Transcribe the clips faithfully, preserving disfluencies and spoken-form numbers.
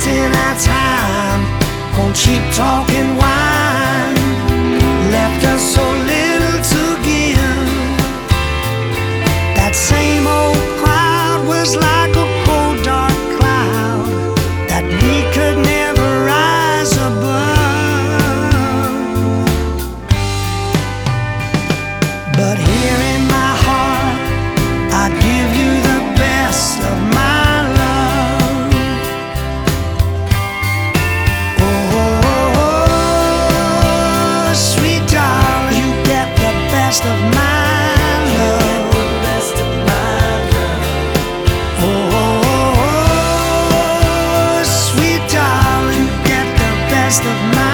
wasting our time on cheap talk and wine. Left us so little to give. That same old crowd was like a cold dark cloud that we could never rise above. But here in my heart, I give you the best of my love. Oh, oh, oh, sweet darling, you get the best of my love. Oh, oh, oh, sweet darling, you get the best of my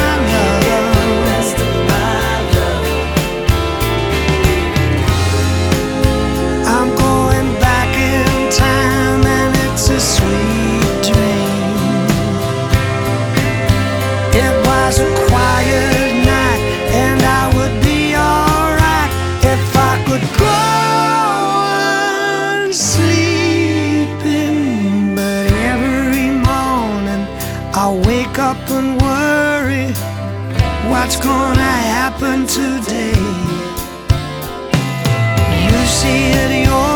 I wake up and worry what's gonna happen today. You see it your